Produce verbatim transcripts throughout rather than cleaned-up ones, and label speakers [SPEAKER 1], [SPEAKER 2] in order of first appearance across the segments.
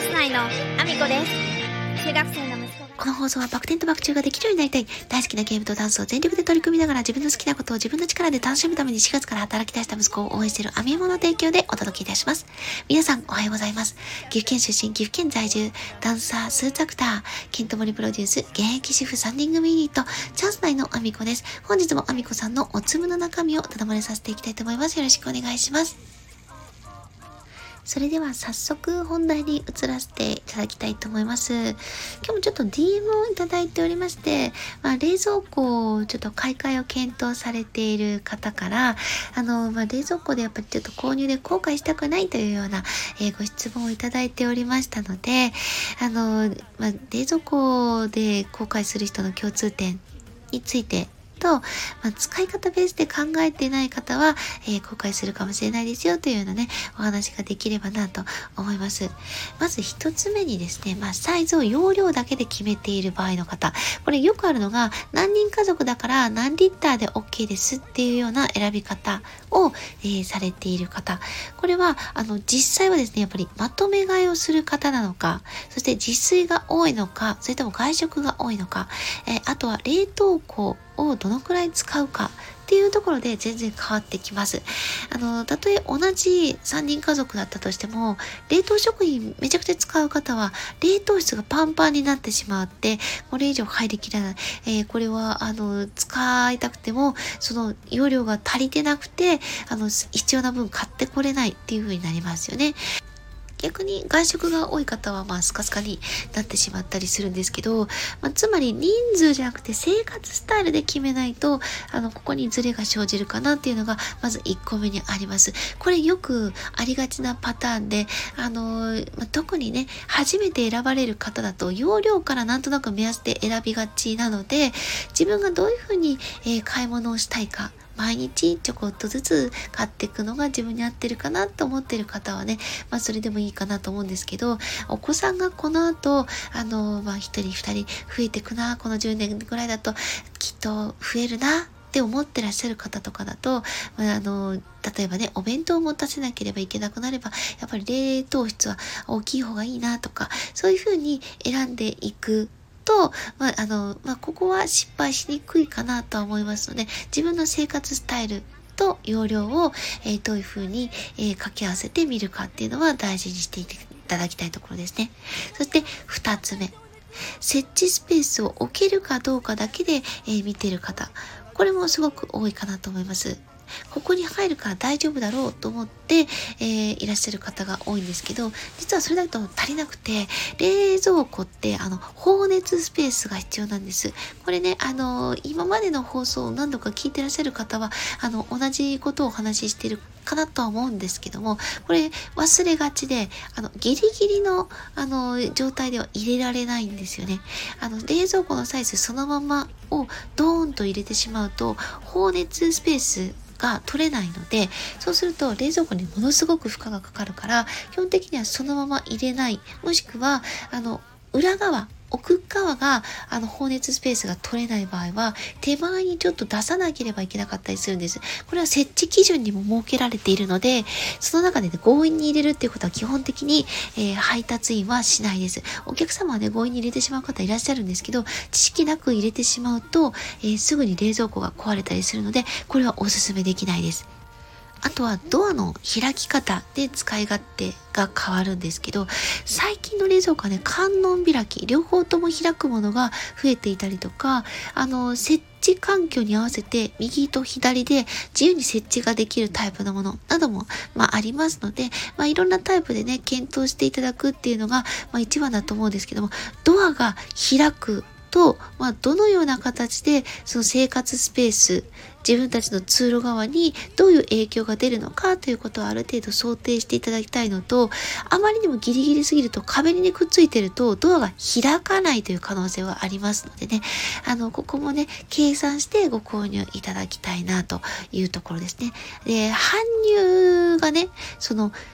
[SPEAKER 1] ス内のアミコです。中学生の息子が
[SPEAKER 2] この放送はバク転とバク宙ができるようになりたい、大好きなゲームとダンスを全力で取り組みながら自分の好きなことを自分の力で楽しむためにしがつから働き出した息子を応援しているアミエモの提供でお届けいたします。皆さんおはようございます。岐阜県出身、岐阜県在住、ダンサー、スーツアクター、ケントモリプロデュース、現役主婦さんにん組ユニット、チャンス内のアミコです。本日もアミコさんのおつむの中身をただ漏れさせていきたいと思います。よろしくお願いします。それでは早速本題に移らせていただきたいと思います。今日もちょっと ディーエム をいただいておりまして、まあ、冷蔵庫をちょっと買い替えを検討されている方から、あの、まあ、冷蔵庫でやっぱりちょっと購入で後悔したくないというような、えー、ご質問をいただいておりましたので、あの、まあ、冷蔵庫で後悔する人の共通点についてと、まあ、使い方ベースで考えていない方は、えー、後悔するかもしれないですよというようなね、お話ができればなと思います。まず一つ目にですね、まあ、サイズを容量だけで決めている場合の方、これよくあるのが、何人家族だから何リッターで OK ですっていうような選び方を、えー、されている方。これは、あの、実際はですね、やっぱりまとめ買いをする方なのか、そして自炊が多いのか、それとも外食が多いのか、えー、あとは冷凍庫をどのくらい使うかっていうところで全然変わってきます。あの、たとえ同じさんにん家族だったとしても、冷凍食品めちゃくちゃ使う方は、冷凍室がパンパンになってしまって、これ以上入りきらない。えー、これは、あの、使いたくても、その容量が足りてなくて、あの、必要な分買ってこれないっていう風になりますよね。逆に外食が多い方はまあスカスカになってしまったりするんですけど、まあ、つまり人数じゃなくて生活スタイルで決めないと、あの、ここにズレが生じるかなっていうのがまずいっこめにあります。これよくありがちなパターンで、あの、まあ、特にね、初めて選ばれる方だと容量からなんとなく目安で選びがちなので、自分がどういうふうに、えー、買い物をしたいか、毎日ちょこっとずつ買っていくのが自分に合ってるかなと思ってる方はね、まあそれでもいいかなと思うんですけど、お子さんがこの後、あの、まあ一人二人増えていくな、このじゅうねんぐらいだときっと増えるなって思ってらっしゃる方とかだと、まあ、あの、例えばね、お弁当を持たせなければいけなくなれば、やっぱり冷凍室は大きい方がいいなとか、そういうふうに選んでいくと、まあ、あの、まあ、ここは失敗しにくいかなとは思いますので、自分の生活スタイルと容量を、えー、どういうふうに、えー、掛け合わせてみるかっていうのは大事にしていただきたいところですね。そして二つ目。設置スペースを置けるかどうかだけで、えー、見ている方。これもすごく多いかなと思います。ここに入るから大丈夫だろうと思って、えー、いらっしゃる方が多いんですけど、実はそれだと足りなくて、冷蔵庫ってあの放熱スペースが必要なんです。これね、あのー、今までの放送を何度か聞いてらっしゃる方は、あの同じことをお話ししているかなとは思うんですけども、これ忘れがちで、あのギリギリのあの状態では入れられないんですよね。あの冷蔵庫のサイズそのままをドーンと入れてしまうと、放熱スペースが取れないので、そうすると冷蔵庫にものすごく負荷がかかるから、基本的にはそのまま入れない、もしくはあの裏側奥側があの放熱スペースが取れない場合は手前にちょっと出さなければいけなかったりするんです。これは設置基準にも設けられているので、その中で、ね、強引に入れるっていうことは基本的に、えー、配達員はしないです。お客様はね、強引に入れてしまう方いらっしゃるんですけど、知識なく入れてしまうと、えー、すぐに冷蔵庫が壊れたりするので、これはお勧めできないです。あとはドアの開き方で使い勝手が変わるんですけど、最近の冷蔵庫はね、観音開き、両方とも開くものが増えていたりとか、あの、設置環境に合わせて右と左で自由に設置ができるタイプのものなども、まあ、ありますので、まあ、いろんなタイプでね、検討していただくっていうのが、まあ、一番だと思うんですけども、ドアが開くと、まあ、どのような形でその生活スペース、自分たちの通路側にどういう影響が出るのかということをある程度想定していただきたいのと、あまりにもギリギリすぎると壁に、ね、くっついてるとドアが開かないという可能性はありますのでね、あのここもね計算してご購入いただきたいなというところですね。で、搬入がね、その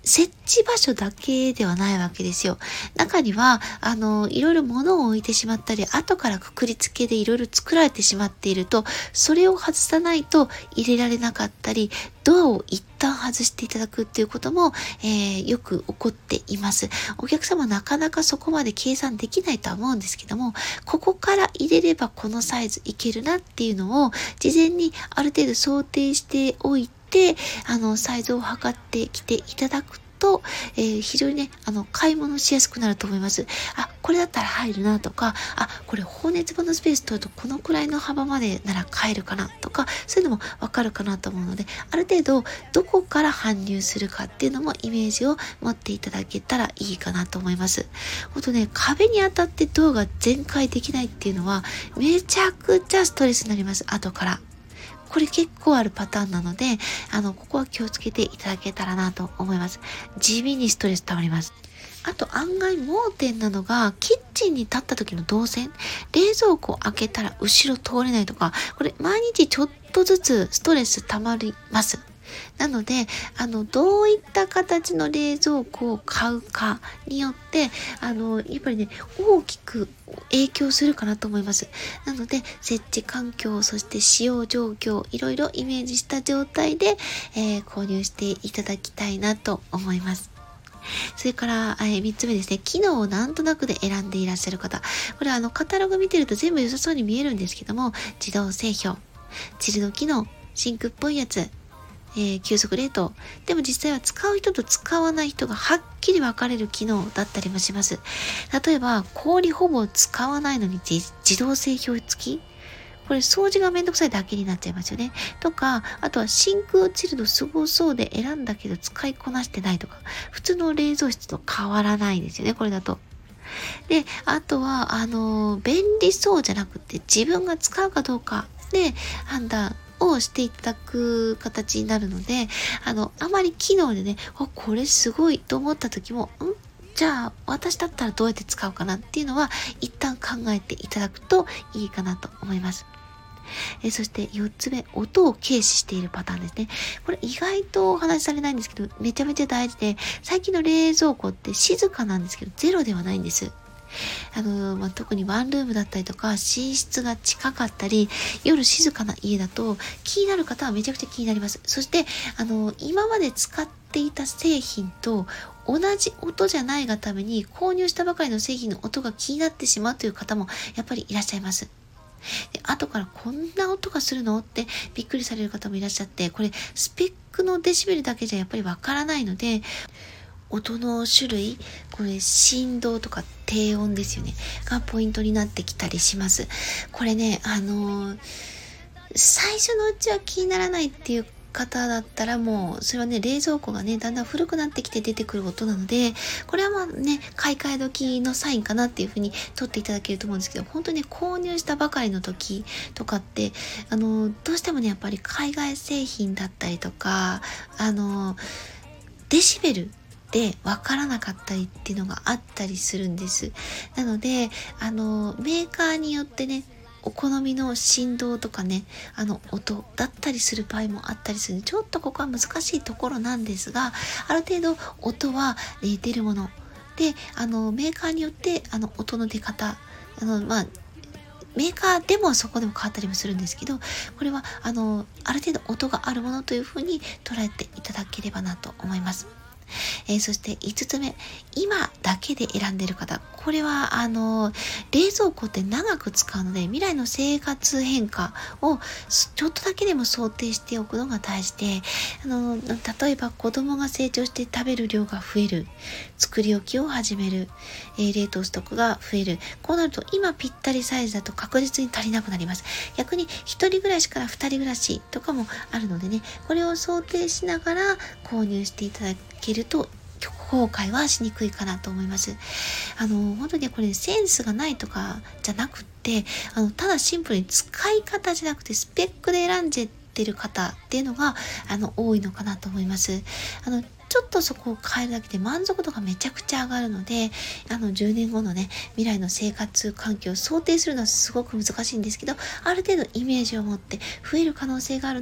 [SPEAKER 2] 設置場所だけではないわけですよ。中には、あの、いろいろ物を置いてしまったり、後からくくりつけでいろいろ作られてしまっていると、それを外さないと入れられなかったり、ドアを一旦外していただくっていうことも、えー、よく起こっています。お客様なかなかそこまで計算できないとは思うんですけども、ここから入れればこのサイズいけるなっていうのを、事前にある程度想定しておいて、で、あの、サイズを測ってきていただくと、えー、非常にね、あの、買い物しやすくなると思います。あ、これだったら入るなとか、あ、これ放熱板のスペース取るとこのくらいの幅までなら買えるかなとか、そういうのもわかるかなと思うので、ある程度どこから搬入するかっていうのもイメージを持っていただけたらいいかなと思います。ほんとね、壁に当たってドアが全開できないっていうのは、めちゃくちゃストレスになります、後から。これ結構あるパターンなので、あの、ここは気をつけていただけたらなと思います。地味にストレス溜まります。あと案外盲点なのが、キッチンに立った時の動線。冷蔵庫を開けたら後ろ通れないとか、これ毎日ちょっとずつストレス溜まります。なので、あの、どういった形の冷蔵庫を買うかによって、あの、やっぱりね、大きく影響するかなと思います。なので、設置環境、そして使用状況、いろいろイメージした状態で、えー、購入していただきたいなと思います。それから、えー、みっつめですね。機能をなんとなくで選んでいらっしゃる方。これはあの、カタログ見てると全部良さそうに見えるんですけども、自動製氷、チルド機能、シンクっぽいやつ、えー、急速冷凍。でも実際は使う人と使わない人がはっきり分かれる機能だったりもします。例えば、氷ほぼ使わないのに自動製氷付き。これ掃除がめんどくさいだけになっちゃいますよね。とか、あとは真空チルドすごそうで選んだけど使いこなしてないとか、普通の冷蔵室と変わらないですよね、これだと。で、あとは、あの、便利そうじゃなくて自分が使うかどうかで判断をしていただく形になるので、あの、あまり機能でね、あ、これすごいと思った時も、んじゃあ、私だったらどうやって使うかなっていうのは、一旦考えていただくといいかなと思います。えそしてよっつめ、音を軽視しているパターンですね。これ意外とお話しされないんですけど、めちゃめちゃ大事で、最近の冷蔵庫って静かなんですけど、ゼロではないんです。あの、まあ、特にワンルームだったりとか、寝室が近かったり、夜静かな家だと、気になる方はめちゃくちゃ気になります。そして、あの、今まで使っていた製品と同じ音じゃないがために、購入したばかりの製品の音が気になってしまうという方も、やっぱりいらっしゃいます。で、後からこんな音がするのってびっくりされる方もいらっしゃって、これスペックのデシベルだけじゃやっぱりわからないので、音の種類、これ振動とか低音ですよね、がポイントになってきたりします。これね、あのー、最初のうちは気にならないっていう方だったらもうそれはね、冷蔵庫がねだんだん古くなってきて出てくる音なので、これはまあね、買い替え時のサインかなっていう風に取っていただけると思うんですけど、本当にね、購入したばかりの時とかってあのどうしてもね、やっぱり海外製品だったりとか、あのデシベルで分からなかったりっていうのがあったりするんです。なのであのメーカーによってね、お好みの振動とかね、あの音だったりする場合もあったりするので、ちょっとここは難しいところなんですが、ある程度音は、ね、出るもので、あのメーカーによってあの音の出方、あのまあメーカーでもそこでも変わったりもするんですけど、これはあのある程度音があるものというふうに捉えていただければなと思います。えー、そしていつつめ、今だけで選んでいる方、これはあの冷蔵庫って長く使うので、未来の生活変化をちょっとだけでも想定しておくのが大事で、あの例えば子供が成長して食べる量が増える、作り置きを始める、えー、冷凍ストックが増える、こうなると今ぴったりサイズだと確実に足りなくなります。逆に一人暮らしから二人暮らしとかもあるのでね、これを想定しながら購入していただけると後悔はしにくいかなと思います。あの本当にこれセンスがないとかじゃなくって、あのただシンプルに使い方じゃなくてスペックで選んじゃってる方っていうのがあの多いのかなと思います。あのちょっとそこを変えるだけで満足度がめちゃくちゃ上がるので、あのじゅうねんごのね、未来の生活環境を想定するのはすごく難しいんですけど、ある程度イメージを持って増える可能性があるな、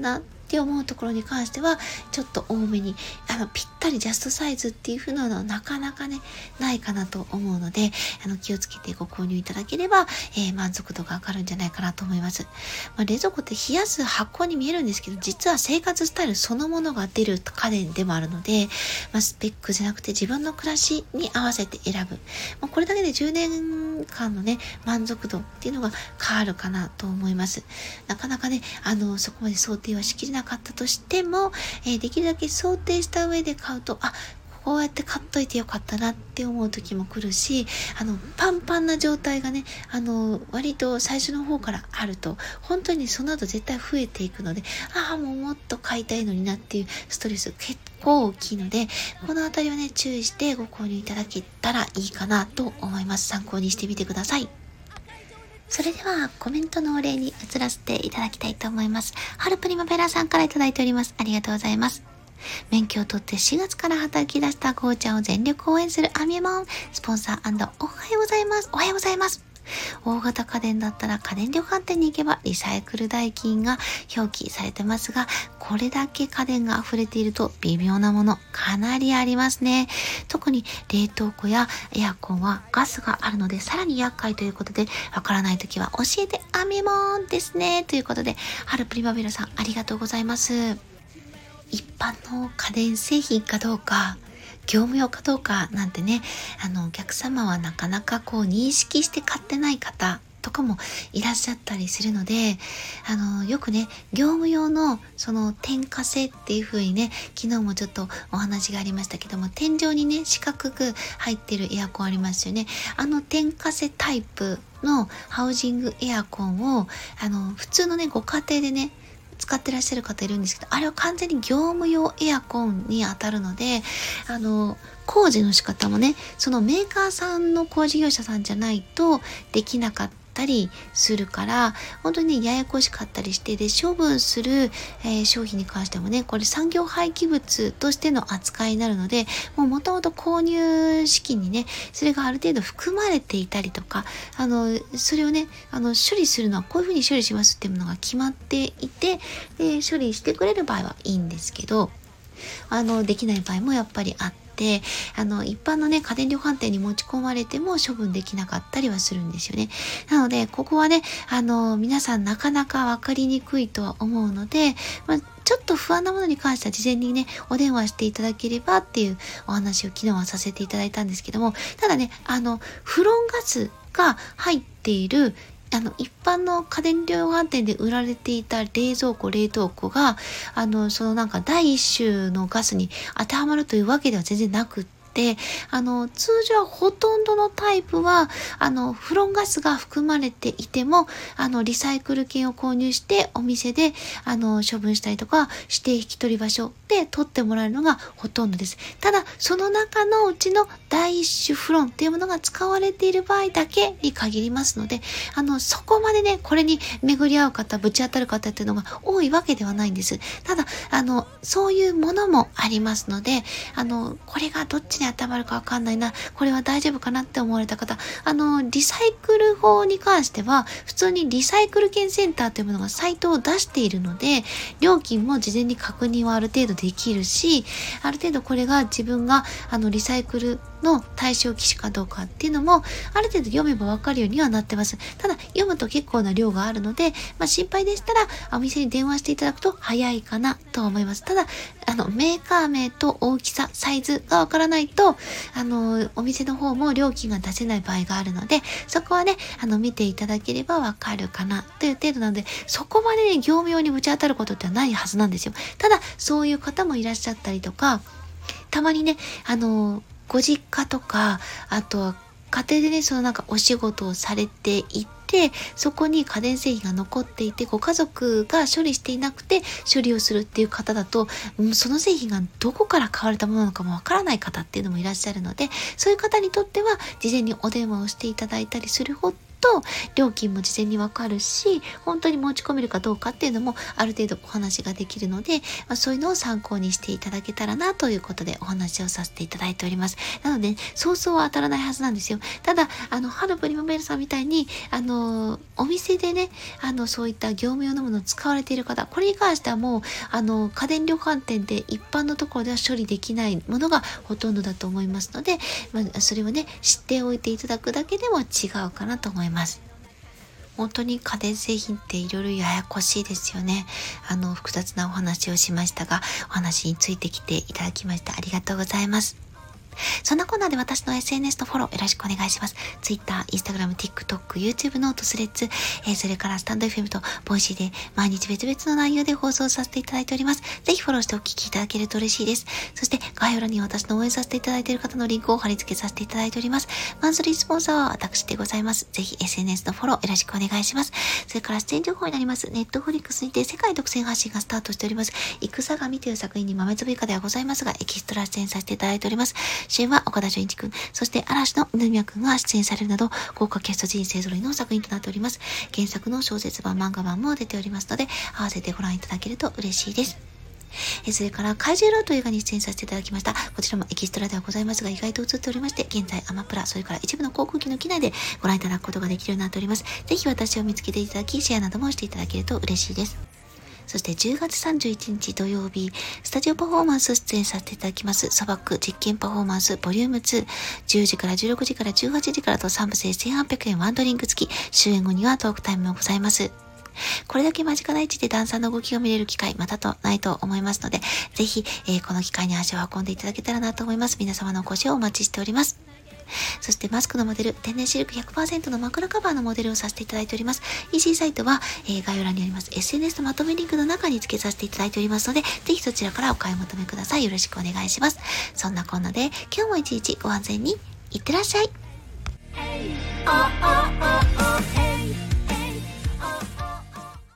[SPEAKER 2] って思うところに関してはちょっと多めに、あのぴったりジャストサイズっていう風なのはなかなかねないかなと思うので、あの気をつけてご購入いただければ、えー、満足度が上がるんじゃないかなと思います。まあ、冷蔵庫って冷やす発酵に見えるんですけど、実は生活スタイルそのものが出る家電でもあるので、まあ、スペックじゃなくて自分の暮らしに合わせて選ぶ、まあ、これだけでじゅうねんかんのね満足度っていうのが変わるかなと思います。なかなかねあのそこまで想定はしきれなかったとしても、えー、できるだけ想定した上で買うと、あこうやって買っといてよかったなって思う時も来るし、あのパンパンな状態がねあの割と最初の方からあると本当にその後絶対増えていくので、ああもうもっと買いたいのになっていうストレス結構大きいので、このあたりはね注意してご購入いただけたらいいかなと思います。参考にしてみてください。それではコメントのお礼に移らせていただきたいと思います。春プリマベラさんからいただいております。ありがとうございます。免許を取ってしがつから働き出したゴーちゃんを全力応援するアミエモンスポンサー&おはようございます。おはようございます。大型家電だったら家電量販店に行けばリサイクル代金が表記されてますが、これだけ家電が溢れていると微妙なものかなりありますね。特に冷凍庫やエアコンはガスがあるのでさらに厄介ということで、わからないときは教えてアミエモンですねということで、春プリマベラさんありがとうございます。一般の家電製品かどうか、業務用かどうかなんてね、あのお客様はなかなかこう認識して買ってない方とかもいらっしゃったりするので、あのよくね業務用のその点火性っていう風にね、昨日もちょっとお話がありましたけども、天井にね四角く入ってるエアコンありますよね。あの点火性タイプのハウジングエアコンをあの普通のねご家庭でね使ってらっしゃる方いるんですけど、あれは完全に業務用エアコンに当たるので、あの工事の仕方もねそのメーカーさんの工事業者さんじゃないとできなかったりするから、本当にねややこしかったりして、で処分する、えー、商品に関してもねこれ産業廃棄物としての扱いになるので、もともと購入資金にねそれがある程度含まれていたりとか、あのそれをねあの処理するのはこういうふうに処理しますっていうものが決まっていて、で処理してくれる場合はいいんですけど、あのできない場合もやっぱりあって、あの一般のね家電量販店に持ち込まれても処分できなかったりはするんですよね。なのでここはねあの皆さんなかなか分かりにくいとは思うので、まあ、ちょっと不安なものに関しては事前にねお電話していただければっていうお話を昨日はさせていただいたんですけども、ただねあのフロンガスが入っているあの一般の家電量販店で売られていた冷蔵庫冷凍庫があのそのなんか第一種のガスに当てはまるというわけでは全然なくって、あの通常はほとんどのタイプはあのフロンガスが含まれていてもあのリサイクル券を購入してお店であの処分したりとか指定引き取り場所で取ってもらえるのがほとんどです。ただその中のうちの第一種フロンっていうものが使われている場合だけに限りますので、あのそこまでねこれに巡り合う方ぶち当たる方っていうのが多いわけではないんです。ただあのそういうものもありますので、あのこれがどっちに当てはまるかわかんないな、これは大丈夫かなって思われた方、あのリサイクル法に関しては普通にリサイクル券センターというものがサイトを出しているので、料金も事前に確認はある程度できるし、ある程度これが自分があのリサイクルの対象機種かどうかっていうのもある程度読めばわかるようにはなってます。ただ読むと結構な量があるので、まあ、心配でしたらお店に電話していただくと早いかなと思います。ただあのメーカー名と大きさサイズがわからないとあのお店の方も料金が出せない場合があるので、そこはねあの見ていただければわかるかなという程度なので、そこまでね業務用にぶち当たることってないはずなんですよ。ただそういう方もいらっしゃったりとか、たまにねあのご実家とかあとは家庭でねそのなんかお仕事をされていて、そこに家電製品が残っていてご家族が処理していなくて処理をするっていう方だと、うん、その製品がどこから買われたものなのかもわからない方っていうのもいらっしゃるので、そういう方にとっては事前にお電話をしていただいたりすると料金も事前にわかるし、本当に持ち込めるかどうかっていうのもある程度お話ができるので、まあ、そういうのを参考にしていただけたらなということでお話をさせていただいております。なので、そうそうは当たらないはずなんですよ。ただ、あの、ハルプリマベルさんみたいに、あの、お店でね、あの、そういった業務用のものを使われている方、これに関してはもう、あの、家電量販店で一般のところでは処理できないものがほとんどだと思いますので、まあ、それをね、知っておいていただくだけでも違うかなと思います。本当に家電製品っていろいろややこしいですよね。あの、複雑なお話をしましたが、お話についてきていただきましてありがとうございます。そんなコーナーで私の エスエヌエス のフォローよろしくお願いします。Twitter、Instagram、TikTok、YouTube、ノート、スレッズ、えー、それからスタンド エフエム とボイシーで毎日別々の内容で放送させていただいております。ぜひフォローしてお聞きいただけると嬉しいです。そして概要欄に私の応援させていただいている方のリンクを貼り付けさせていただいております。マンスリースポンサーは私でございます。ぜひ エスエヌエス のフォローよろしくお願いします。それから出演情報になります。ネットフリックスにて世界独占発信がスタートしております。戦神という作品に豆粒以下ではございますが、エキストラ出演させていただいております。主演は岡田准一くん、そして嵐の二宮くんが出演されるなど、豪華キャスト人生揃いの作品となっております。原作の小説版、漫画版も出ておりますので、合わせてご覧いただけると嬉しいです。えそれから、怪獣ローという映画に出演させていただきました。こちらもエキストラではございますが、意外と映っておりまして、現在アマプラ、それから一部の航空機の機内でご覧いただくことができるようになっております。ぜひ私を見つけていただき、シェアなどもしていただけると嬉しいです。そしてじゅうがつさんじゅういちにち土曜日、スタジオパフォーマンス出演させていただきます、砂漠実験パフォーマンスボリュームツー、じゅうじからじゅうろくじからじゅうはちじからとさんぶ制せんはっぴゃくえんワンドリンク付き、終演後にはトークタイムもございます。これだけ間近な位置でダンサーの動きを見れる機会またとないと思いますので、ぜひ、えー、この機会に足を運んでいただけたらなと思います。皆様のお越しをお待ちしております。そしてマスクのモデル、天然シルク ひゃくパーセント の枕カバーのモデルをさせていただいております。イーシー サイトは、えー、概要欄にあります エスエヌエス のまとめリンクの中に付けさせていただいておりますので、ぜひそちらからお買い求めください。よろしくお願いします。そんなこんなで今日も一日ご安全にいってらっしゃい。